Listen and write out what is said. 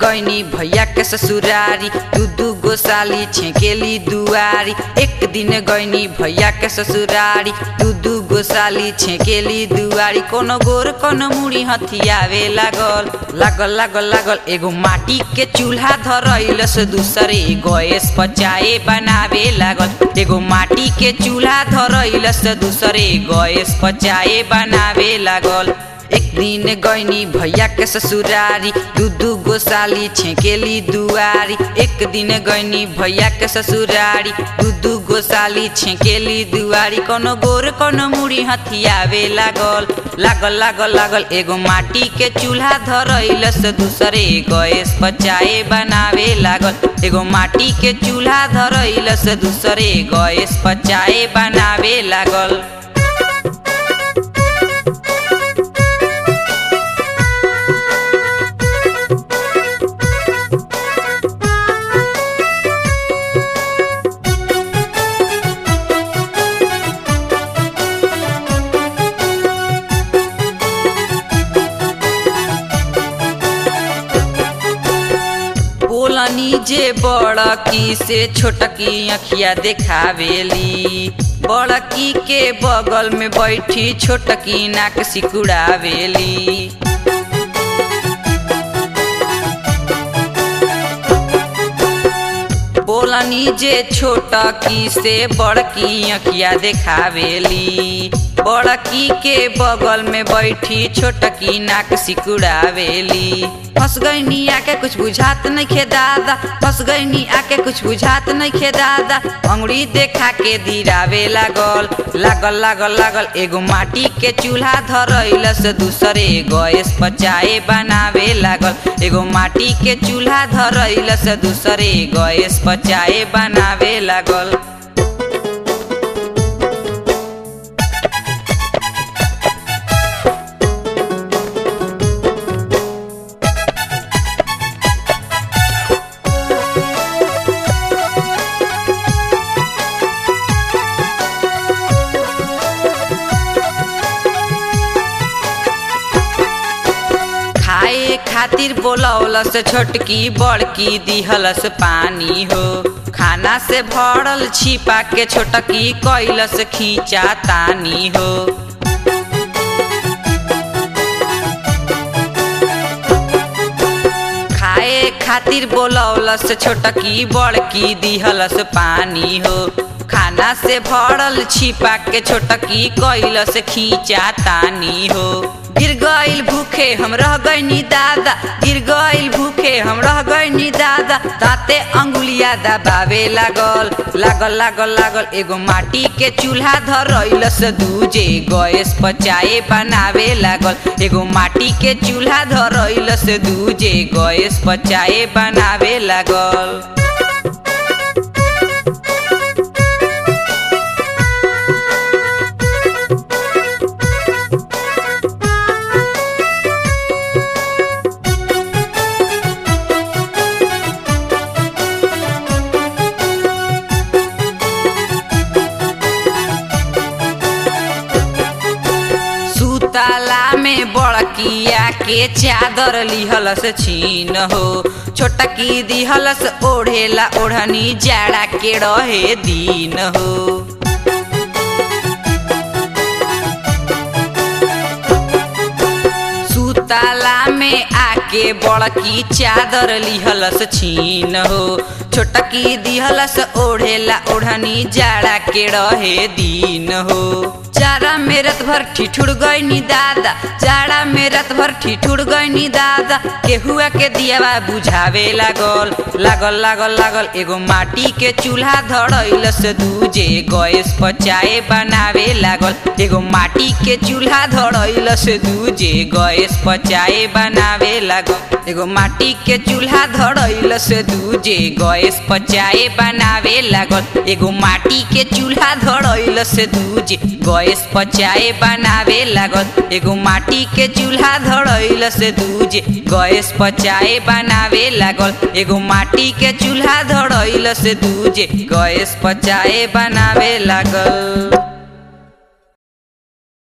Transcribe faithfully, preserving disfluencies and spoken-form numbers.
गईनी भैया के ससुरारी, दू दू गो साली छेकेली दुआरी। एक दिन गईनी भैया के ससुरारी, दू दू गो साली छेकेली दुआरी। कोनो गोर कोनो मुड़ी हथियावे लागल लागल लागल लागल एगो माटी के चूल्हा धरैलस, दूसरे गैस पचाए बनावे लागल। एगो माटी के चूल्हा धरैलस, दूसरे गैस पचाए बनावे लागल। एक दिन गईनी भैया के ससुरारी, दू दू गो साली छेकेली दुआरी। एक दिन गईनी भैया के ससुरारी, दू दू गो साली छेकेली दुआरी। कोनो गोर कोनो मुड़ी हथियावे लागल लागल लागल लागल एगो माटी के चूल्हा धरैलस, दूसरे गैस पचाए बनावे लागल। एगो माटी के चूल्हा धरैलस, दूसरे गैस पचाए बनावे लागल। बोलनी जे बड़की से छोटकी अखिया देखावेली, बड़की के बगल में बैठी छोटकी नाक सिकुड़ावेली। बोलनी जे छोटकी से बड़की अखिया देखावेली, बड़की के बगल में बैठी छोटकी नाक सिकुड़ावेली। फंस गईनी आके कुछ बुझात नहीं खे दादा, फंस गईनी आके कुछ बुझात नहीं खे दादा। अंगुरी देखा के दिरावे लागल लागल लागल लागल एगो माटी के चूल्हा धरैलस, दूसरे गैस पचाए बनावे लागल। एगो माटी के चूल्हा धरैलस, दूसरे गैस पचाए बनावे लागल। खातिर बोलौलस छोटकी, बड़की दिहलस पानी हो। खाना से भरल छिपा के छोटकी कैलस खींचा तानी हो। खाए खातिर बोलौलस छोटकी, बड़की दिहलस पानी हो। खाना से भरल छिपा के छोटकी कैलस खींचा तानी हो। गिर गईल भूखे हम रह गईनी दादा, गिर गईल भूखे हम रह गईनी दादा। ताते अंगुलिया दबावे लागल लागल लागल लागल एगो माटी के चूल्हा धरैलस, दूजे गैस पचाए बनावे लागल। एगो माटी के चूल्हा धरैलस, दूजे गैस पचाए बनावे लागल। ताला में बड़किया के चादर लिहलस छीन हो। छोटकी दिहलस ओढ़ेला ओढ़नी, जाड़ा के रहे दिन हो। सुताला में आके बड़की चादर लिहलस छीन हो। छोटकी दिहलस ओढ़ेला ओढ़नी, जाड़ा के रहे दिन हो। जाड़ा में रात भर ठिठुर गईनी दादा, जाड़ा में रात भर ठिठुर गईनी दादा। केहुआ के दियावा बुझावे लागल लागल लागल लागल एगो माटी के चूल्हा धरैलस, दूजे गैस पचाए बनावे लागल। एगो माटी के चूल्हा धरैलस, दूजे गैस पचाए बनावे लागल। एगो माटी के चूल्हा धरैलस, दूजे गैस पचाए बनावे लागल। एगो माटी के चूल्हा धरैलस, दूजे गैस पचाए बनावे लागल। एगो माटी के चूल्हा धरैलस, दूजे गैस पचाए बनावे लागल। एगो माटी के चूल्हा धरैलस, दूजे गैस पचाए बनावे लागल।